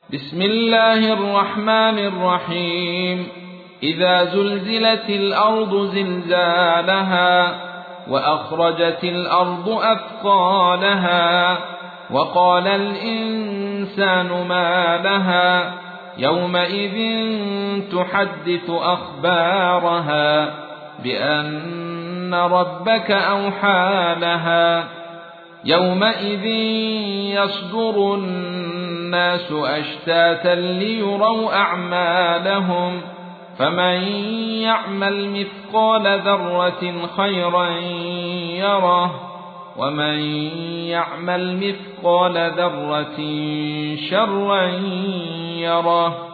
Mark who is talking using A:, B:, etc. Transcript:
A: بسم الله الرحمن الرحيم. إذا زلزلت الأرض زلزالها وأخرجت الأرض أثقالها وقال الإنسان ما لها يومئذ تحدث أخبارها بأن ربك أوحى لها يومئذ يصدر الناس أشتاتا ليروا أعمالهم فمن يعمل مثقال ذرة خيرا يره ومن يعمل مثقال ذرة شرا يره.